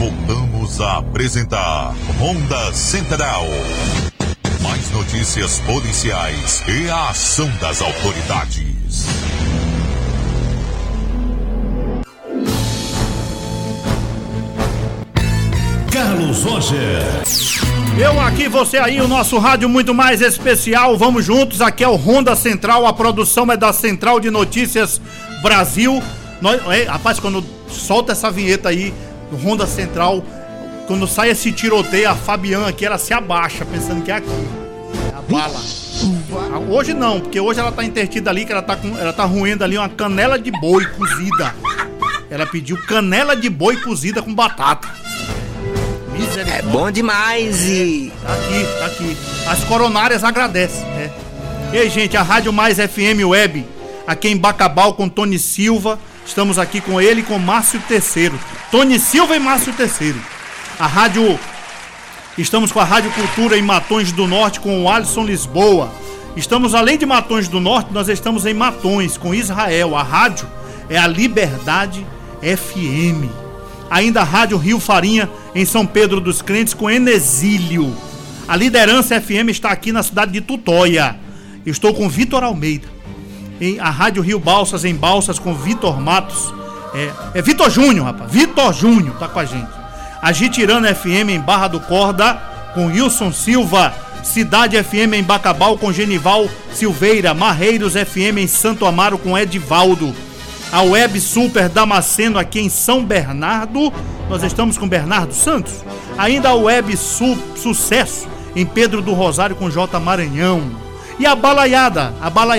voltamos a apresentar Ronda Central. Mais notícias policiais e a ação das autoridades. Carlos Roger. Eu aqui, você aí, o nosso rádio muito mais especial. Vamos juntos, aqui é o Ronda Central. A produção é da Central de Notícias Brasil. Rapaz, quando solta essa vinheta aí, Ronda Central, quando sai esse tiroteio, a Fabiana aqui, ela se abaixa, pensando que é aqui. É a bala. Hoje não, porque hoje ela tá intertida ali, que ela tá roendo ali uma canela de boi cozida. Ela pediu canela de boi cozida com batata. É bom demais e... Tá aqui. As coronárias agradecem, né? Ei, gente, a Rádio Mais FM Web, aqui em Bacabal, com Tony Silva. Estamos aqui com ele e com Márcio Terceiro. Tony Silva e Márcio Terceiro. Estamos com a Rádio Cultura em Matões do Norte, com o Alisson Lisboa. Estamos, além de Matões do Norte, nós estamos em Matões, com Israel. A rádio é a Liberdade FM. Ainda a Rádio Rio Farinha, em São Pedro dos Crentes, com Enesílio. A Liderança FM está aqui na cidade de Tutóia. Estou com Vitor Almeida. A Rádio Rio Balsas, em Balsas, com Vitor Matos. É Vitor Júnior, rapaz. Vitor Júnior tá com a gente. A Gitirana FM, em Barra do Corda, com Wilson Silva. Cidade FM, em Bacabal, com Genival Silveira. Marreiros FM, em Santo Amaro, com Edivaldo. A Web Super Damasceno, aqui em São Bernardo. Nós estamos com Bernardo Santos. Ainda a Web Sucesso, em Pedro do Rosário, com J. Maranhão. E a Balaiada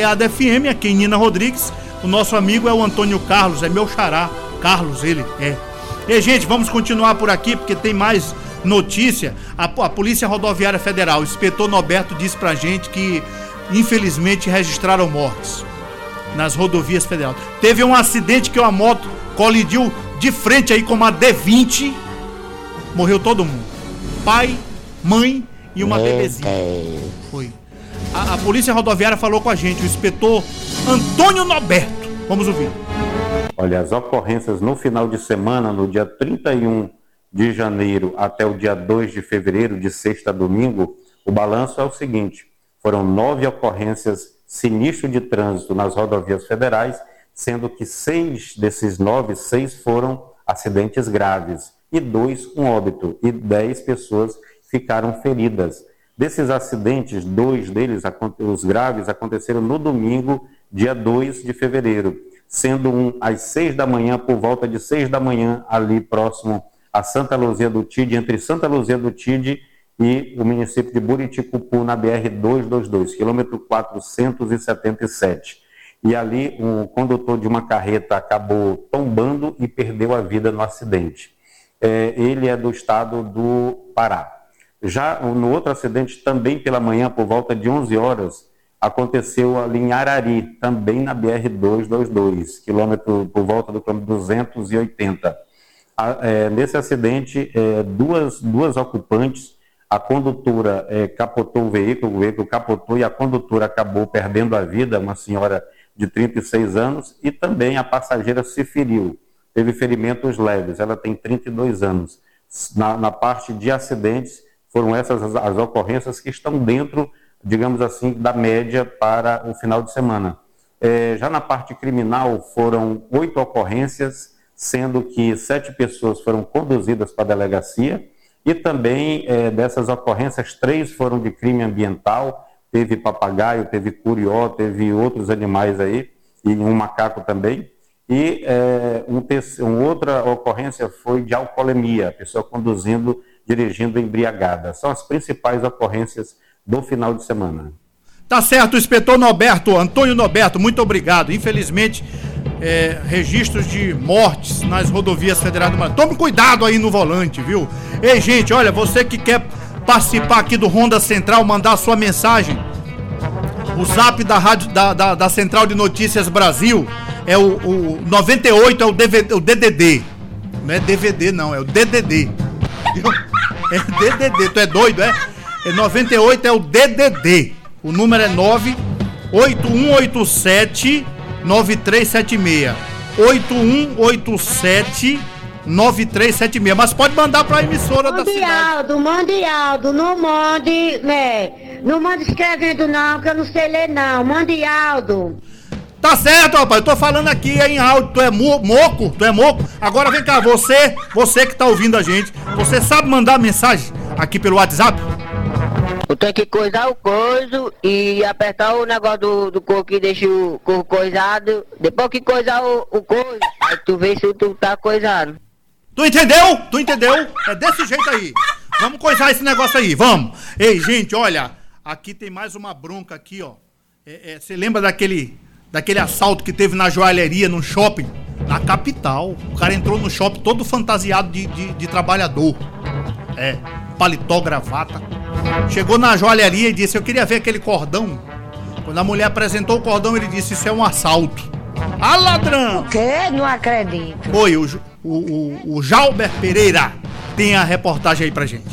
FM, aqui em Nina Rodrigues. O nosso amigo é o Antônio Carlos, é meu xará. Carlos, ele é. E, gente, vamos continuar por aqui, porque tem mais notícia. A Polícia Rodoviária Federal, o inspetor Norberto, disse pra gente que, infelizmente, registraram mortes nas rodovias federais. Teve um acidente que uma moto colidiu de frente aí com uma D20. Morreu todo mundo. Pai, mãe e uma bebezinha. Foi. A Polícia Rodoviária falou com a gente, o inspetor Antônio Norberto. Vamos ouvir. Olha, as ocorrências no final de semana, no dia 31 de janeiro até o dia 2 de fevereiro, de sexta a domingo, o balanço é o seguinte: foram 9 ocorrências sinistro de trânsito nas rodovias federais, sendo que 6 desses 9, 6 foram acidentes graves e 2 um óbito, e 10 pessoas ficaram feridas. Desses acidentes, 2 deles, os graves, aconteceram no domingo, dia 2 de fevereiro, sendo um às 6 da manhã, por volta de 6 da manhã, ali próximo a Santa Luzia do Tide, entre Santa Luzia do Tide e o município de Buriticupu, na BR-222, quilômetro 477. E ali um condutor de uma carreta acabou tombando e perdeu a vida no acidente. Ele é do estado do Pará. Já no outro acidente, também pela manhã, por volta de 11 horas, aconteceu ali em Arari, também na BR-222, por volta do quilômetro 280. Nesse acidente, duas ocupantes, a condutora capotou o veículo capotou e a condutora acabou perdendo a vida, uma senhora de 36 anos, e também a passageira se feriu, teve ferimentos leves, ela tem 32 anos. Na parte de acidentes, foram essas as ocorrências que estão dentro, digamos assim, da média para o final de semana. Já na parte criminal, foram 8 ocorrências, sendo que 7 pessoas foram conduzidas para a delegacia, e também dessas ocorrências, 3 foram de crime ambiental, teve papagaio, teve curió, teve outros animais aí, e um macaco também. E outra ocorrência foi de alcoolemia, a pessoa dirigindo embriagada. São as principais ocorrências do final de semana. Tá certo, inspetor Norberto, Antônio Norberto, muito obrigado. Infelizmente, registros de mortes nas rodovias federais do Maranhão. Tome cuidado aí no volante, viu? Ei, gente, olha, você que quer participar aqui do Ronda Central, mandar sua mensagem, o zap da rádio da Central de Notícias Brasil é o 98, é o DDD. Não é DVD não, é o DDD. É DDD, tu é doido, é? 98 é o DDD. O número é 98187 9376. 8187 9376. Mas pode mandar pra emissora da cidade. Mande Aldo, não mande, né? Não mande escrevendo não, que eu não sei ler não. Mande Aldo. Tá certo, rapaz, eu tô falando aqui em áudio. Tu é moco? Tu é moco? Agora vem cá, você que tá ouvindo a gente, você sabe mandar mensagem aqui pelo WhatsApp? Eu tenho que coisar o coiso e apertar o negócio do coco que deixa o coco coisado. Depois que coisar o coiso, aí tu vê se tu tá coisado. Tu entendeu? É desse jeito aí. Vamos coisar esse negócio aí, vamos. Ei, gente, olha, aqui tem mais uma bronca aqui, ó. Você lembra daquele assalto que teve na joalheria, no shopping? Na capital. O cara entrou no shopping todo fantasiado de trabalhador. Paletó, gravata. Chegou na joalheria e disse, eu queria ver aquele cordão. Quando a mulher apresentou o cordão, ele disse, isso é um assalto. Ah, ladrão! O quê? Não acredito. Foi o Jalber Pereira. Tem a reportagem aí pra gente.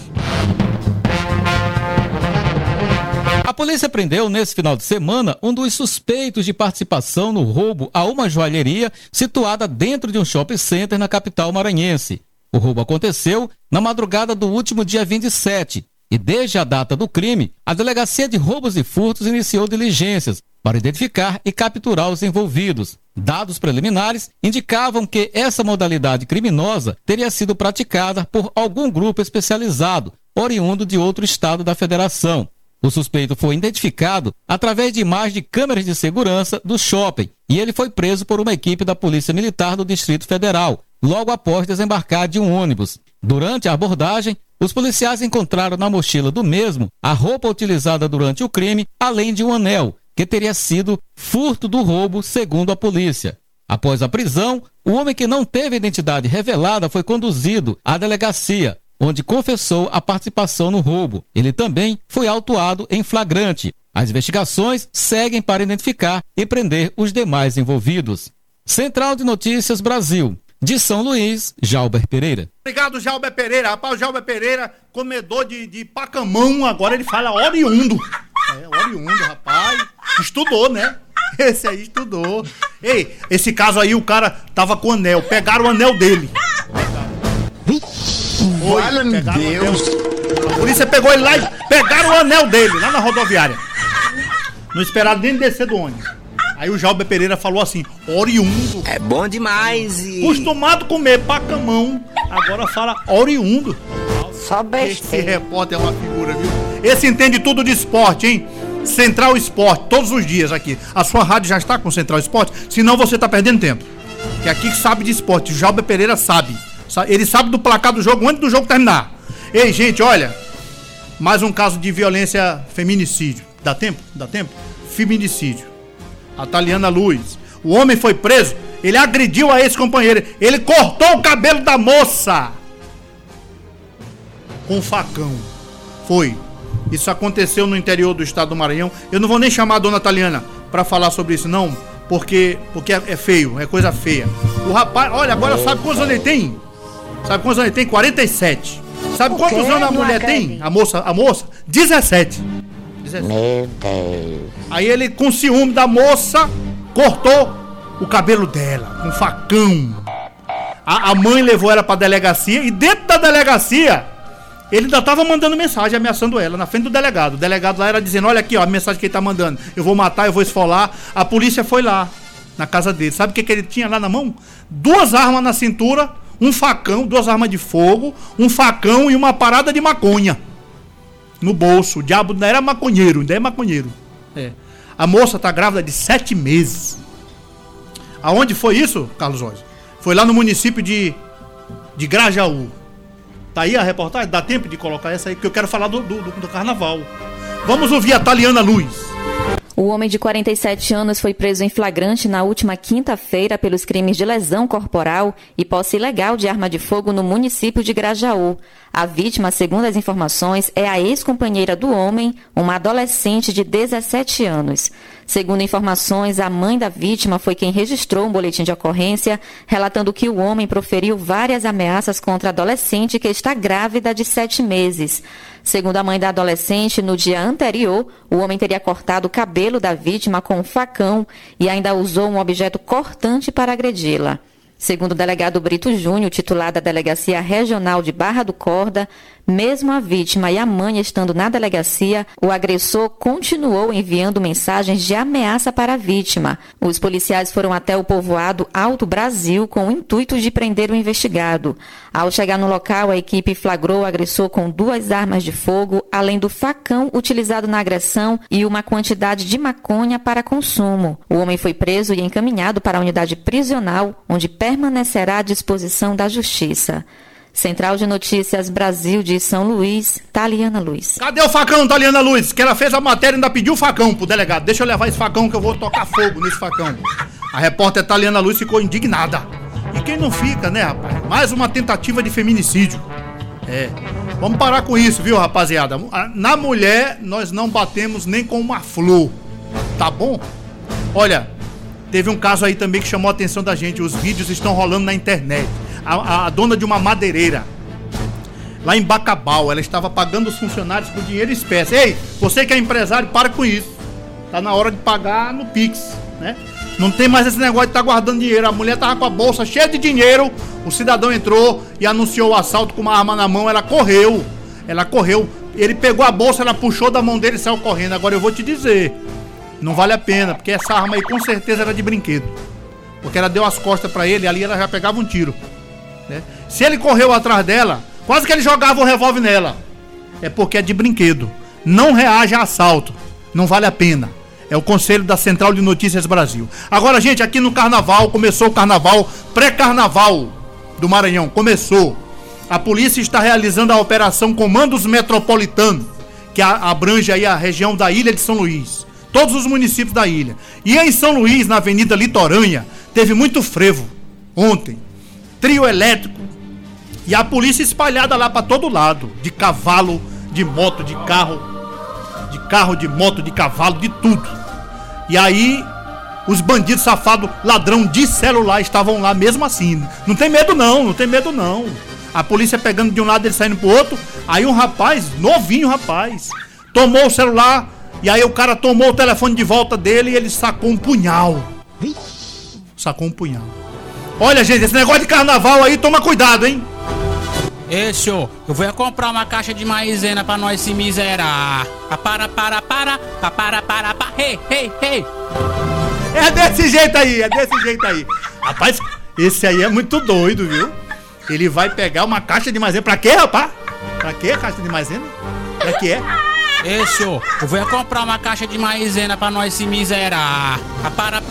A polícia prendeu nesse final de semana um dos suspeitos de participação no roubo a uma joalheria situada dentro de um shopping center na capital maranhense. O roubo aconteceu na madrugada do último dia 27 e desde a data do crime, a Delegacia de Roubos e Furtos iniciou diligências para identificar e capturar os envolvidos. Dados preliminares indicavam que essa modalidade criminosa teria sido praticada por algum grupo especializado, oriundo de outro estado da federação. O suspeito foi identificado através de imagens de câmeras de segurança do shopping e ele foi preso por uma equipe da Polícia Militar do Distrito Federal, logo após desembarcar de um ônibus. Durante a abordagem, os policiais encontraram na mochila do mesmo a roupa utilizada durante o crime, além de um anel, que teria sido furto do roubo, segundo a polícia. Após a prisão, o homem que não teve identidade revelada foi conduzido à delegacia, onde confessou a participação no roubo. Ele também foi autuado em flagrante. As investigações seguem para identificar e prender os demais envolvidos. Central de Notícias Brasil. De São Luís, Jalber Pereira. Obrigado, Jalber Pereira. Rapaz, o Jalber Pereira, comedor de pacamão, agora ele fala oriundo. Oriundo, rapaz. Estudou, né? Esse aí estudou. Ei, esse caso aí, o cara tava com anel. Pegaram o anel dele. Olha, Deus. A polícia pegou ele lá e pegaram o anel dele, lá na rodoviária. Não esperaram nem descer do ônibus. Aí o Jalber Pereira falou assim, oriundo. É bom demais. Acostumado a comer pacamão, agora fala oriundo. Só besteira. Esse repórter é uma figura, viu? Esse entende tudo de esporte, hein? Central Esporte, todos os dias aqui. A sua rádio já está com Central Esporte? Senão você está perdendo tempo. Que aqui que sabe de esporte, o Jalber Pereira sabe. Ele sabe do placar do jogo antes do jogo terminar. Ei, gente, olha. Mais um caso de violência, feminicídio. Dá tempo? Dá tempo? Feminicídio. A Taliana Luz. O homem foi preso, ele agrediu a ex-companheira. Ele cortou o cabelo da moça com um facão. Foi. Isso aconteceu no interior do estado do Maranhão. Eu não vou nem chamar a dona Taliana pra falar sobre isso, não. Porque é feio, é coisa feia. O rapaz, olha, agora sabe quantos anos ele tem? Sabe quantos anos ele tem? 47. Sabe quantos anos a mulher tem? A moça? 17. Meu Deus. Aí ele, com ciúme da moça, cortou o cabelo dela, com um facão. A mãe levou ela pra delegacia e dentro da delegacia, ele ainda tava mandando mensagem, ameaçando ela, na frente do delegado. O delegado lá era dizendo, olha aqui, ó, a mensagem que ele tá mandando. Eu vou matar, eu vou esfolar. A polícia foi lá, na casa dele. Sabe o que ele tinha lá na mão? 2 armas na cintura, um facão, 2 armas de fogo, um facão e uma parada de maconha no bolso. O diabo não era maconheiro, ainda é maconheiro. A moça tá grávida de 7 meses. Aonde foi isso, Carlos Jorge? Foi lá no município de Grajaú. Tá aí a reportagem? Dá tempo de colocar essa aí, que eu quero falar do carnaval. Vamos ouvir a Taliana Luz. O homem de 47 anos foi preso em flagrante na última quinta-feira pelos crimes de lesão corporal e posse ilegal de arma de fogo no município de Grajaú. A vítima, segundo as informações, é a ex-companheira do homem, uma adolescente de 17 anos. Segundo informações, a mãe da vítima foi quem registrou um boletim de ocorrência, relatando que o homem proferiu várias ameaças contra a adolescente que está grávida de 7 meses. Segundo a mãe da adolescente, no dia anterior, o homem teria cortado o cabelo da vítima com um facão e ainda usou um objeto cortante para agredi-la. Segundo o delegado Brito Júnior, titular da Delegacia Regional de Barra do Corda, mesmo a vítima e a mãe estando na delegacia, o agressor continuou enviando mensagens de ameaça para a vítima. Os policiais foram até o povoado Alto Brasil com o intuito de prender o investigado. Ao chegar no local, a equipe flagrou o agressor com 2 armas de fogo, além do facão utilizado na agressão e uma quantidade de maconha para consumo. O homem foi preso e encaminhado para a unidade prisional, onde permanecerá à disposição da Justiça. Central de Notícias Brasil de São Luís, Taliana Luz. Cadê o facão, Taliana Luz? Que ela fez a matéria e ainda pediu o facão pro delegado. Deixa eu levar esse facão que eu vou tocar fogo nesse facão. A repórter Taliana Luz ficou indignada. E quem não fica, né, rapaz? Mais uma tentativa de feminicídio. Vamos parar com isso, viu, rapaziada? Na mulher, nós não batemos nem com uma flor. Tá bom? Olha, teve um caso aí também que chamou a atenção da gente. Os vídeos estão rolando na internet. A dona de uma madeireira, lá em Bacabal, ela estava pagando os funcionários com dinheiro em espécie. Ei, você que é empresário, para com isso. Tá na hora de pagar no Pix, né? Não tem mais esse negócio de estar guardando dinheiro. A mulher tava com a bolsa cheia de dinheiro, o cidadão entrou e anunciou o assalto com uma arma na mão, ela correu. Ele pegou a bolsa, ela puxou da mão dele e saiu correndo. Agora eu vou te dizer, não vale a pena, porque essa arma aí com certeza era de brinquedo. Porque ela deu as costas pra ele e ali ela já pegava um tiro, né? Se ele correu atrás dela, quase que ele jogava o revólver nela. É porque é de brinquedo. Não reaja a assalto, não vale a pena. É o conselho da Central de Notícias Brasil. Agora, gente, aqui no Carnaval, começou o Carnaval, pré-Carnaval do Maranhão, começou. A polícia está realizando a operação Comandos Metropolitano, que abrange aí a região da Ilha de São Luís. Todos os municípios da ilha. E em São Luís, na Avenida Litoranha, teve muito frevo ontem. Trio elétrico. E a polícia espalhada lá para todo lado. De cavalo, de moto, de carro, de moto, de cavalo, de tudo. E aí, os bandidos safados, ladrão de celular, estavam lá mesmo assim. Não tem medo não. A polícia pegando de um lado, ele saindo pro outro. Aí um rapaz, novinho rapaz, tomou o celular. E aí o cara tomou o telefone de volta dele e ele sacou um punhal. Olha, gente, esse negócio de carnaval aí, toma cuidado, hein? Ei, senhor, eu vou comprar uma caixa de maizena pra nós se miserar. Para, hey. É desse jeito aí. Rapaz, esse aí é muito doido, viu? Ele vai pegar uma caixa de maizena. Pra quê, rapaz? Pra quê a caixa de maizena? Pra que é? Ei, senhor, eu vou comprar uma caixa de maizena pra nós se miserar. Para,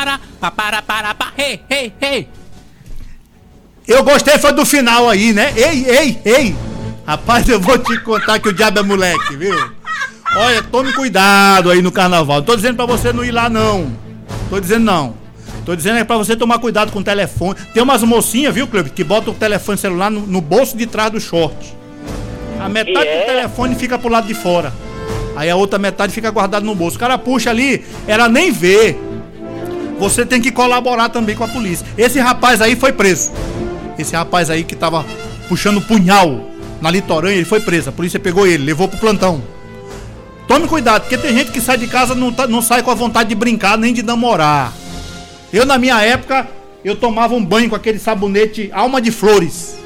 hey. Eu gostei, foi do final aí, né? Ei. Rapaz, eu vou te contar que o diabo é moleque, viu? Olha, tome cuidado aí no carnaval. Não tô dizendo pra você não ir lá, não. Tô dizendo é pra você tomar cuidado com o telefone. Tem umas mocinhas, viu, Cleber, que botam o telefone celular no bolso de trás do short. A metade do telefone fica pro lado de fora. Aí a outra metade fica guardada no bolso. O cara puxa ali, ela nem vê. Você tem que colaborar também com a polícia. Esse rapaz aí foi preso. Esse rapaz aí que tava puxando punhal na Litoranha, ele foi preso. A polícia pegou ele, levou pro plantão. Tome cuidado, porque tem gente que sai de casa não sai com a vontade de brincar nem de namorar. Eu, na minha época, eu tomava um banho com aquele sabonete Alma de Flores.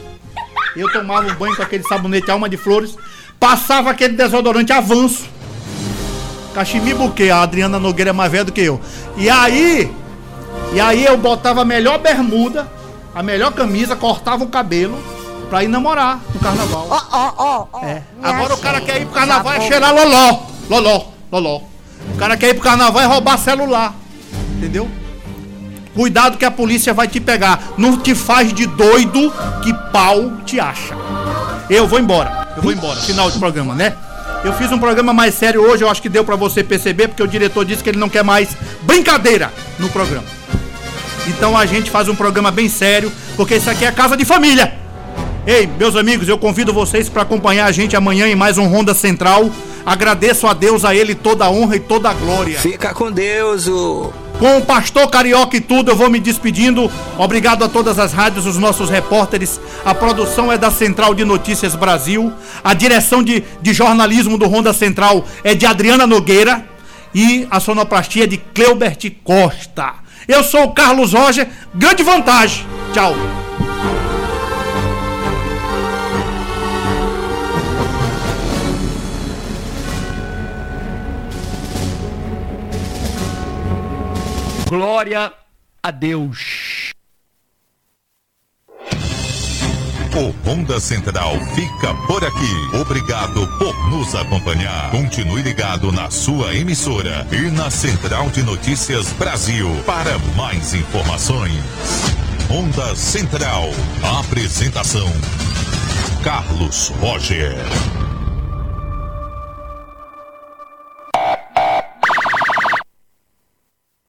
Passava aquele desodorante Avanço. Cachimir Buquê, a Adriana Nogueira é mais velha do que eu. E aí eu botava a melhor bermuda, a melhor camisa, cortava o cabelo pra ir namorar no carnaval. Agora o cara quer ir pro carnaval e cheirar loló. O cara quer ir pro carnaval e roubar celular. Entendeu? Cuidado que a polícia vai te pegar. Não te faz de doido que pau te acha. Eu vou embora. Final de programa, né? Eu fiz um programa mais sério hoje, eu acho que deu pra você perceber, porque o diretor disse que ele não quer mais brincadeira no programa. Então a gente faz um programa bem sério, porque isso aqui é casa de família. Ei, meus amigos, eu convido vocês para acompanhar a gente amanhã em mais um Ronda Central. Agradeço a Deus, a Ele toda a honra e toda a glória. Fica com Deus, Com o Pastor Carioca e tudo, eu vou me despedindo. Obrigado a todas as rádios, os nossos repórteres. A produção é da Central de Notícias Brasil. A direção de jornalismo do Ronda Central é de Adriana Nogueira. E a sonoplastia é de Cleubert Costa. Eu sou o Carlos Roger, grande vantagem. Tchau. Glória a Deus. O Ronda Central fica por aqui. Obrigado por nos acompanhar. Continue ligado na sua emissora e na Central de Notícias Brasil para mais informações. Ronda Central. Apresentação: Carlos Roger.